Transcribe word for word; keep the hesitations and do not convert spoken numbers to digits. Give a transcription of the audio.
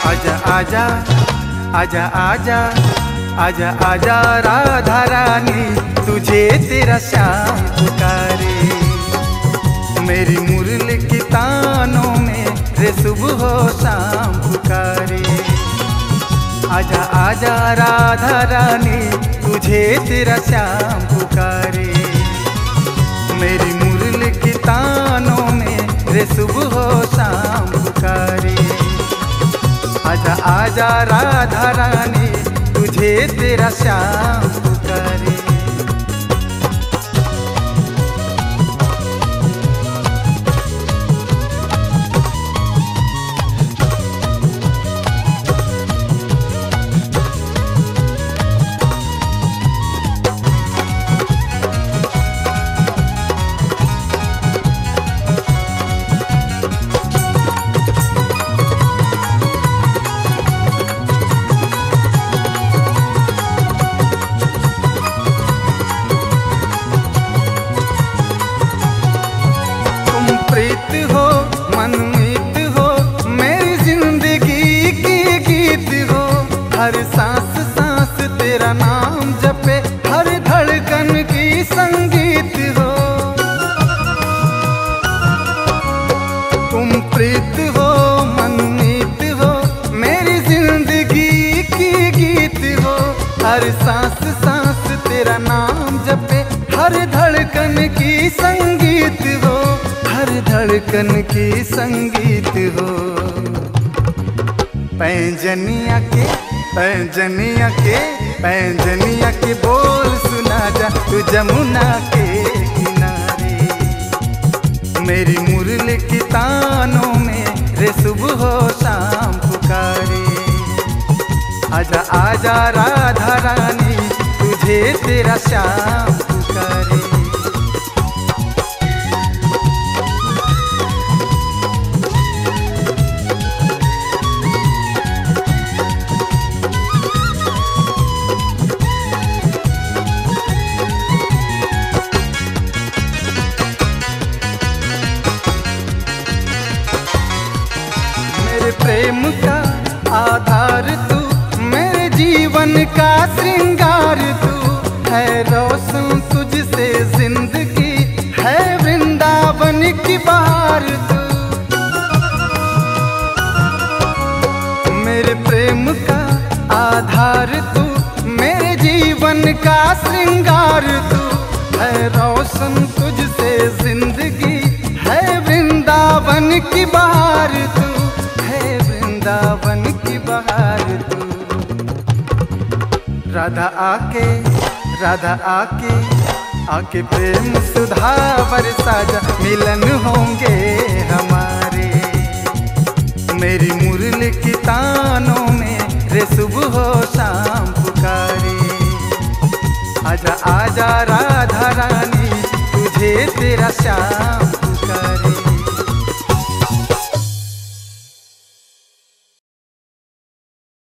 आजा आजा आजा आजा आजा आजा राधा रानी, तुझे तेरा श्याम पुकारे। मेरी मुरली की तानों में रे सुबह हो शाम पुकारे। आजा आजा राधा रानी, तुझे तेरा श्याम पुकारे। मेरी मुरली की तानों में रे सुबह हो शाम पुकारे। आजा आजा राधा रानी, तुझे तेरा श्याम पुकारे। प्रीत हो मनमीत हो, मेरी जिंदगी की गीत हो। हर सांस सांस तेरा नाम जपे, हर धड़कन की संगीत हो। तुम प्रीत हो मनमीत हो, मेरी जिंदगी की गीत हो। हर सांस सांस तेरा नाम जपे, हर धड़कन की संगीत हो। हर धड़कन की संगीत हो। पैंजनिया के पैंजनिया के पैंजनिया के बोल सुना जा, तू जमुना के किनारे। मेरी मुरली की तानों में रे सुबह हो शाम पुकारे। आजा आजा राधा रानी, तुझे तेरा श्याम पुकारे। प्रेम का आधार तू, मेरे जीवन का श्रृंगार तू है। रोशन तुझसे जिंदगी है, वृंदावन की बहार तू। मेरे प्रेम का आधार तू, मेरे जीवन का श्रृंगार तू है। रोशन तुझसे जिंदगी है, वृंदावन की बहार तू। वृंदावन की बहार तू। राधा आके राधा आके आके प्रेम सुधा बरसा जा, मिलन होंगे हमारे। मेरी मुरली की तानों में रे सुबह हो शाम पुकारे। आजा आजा राधा रानी, तुझे तेरा श्याम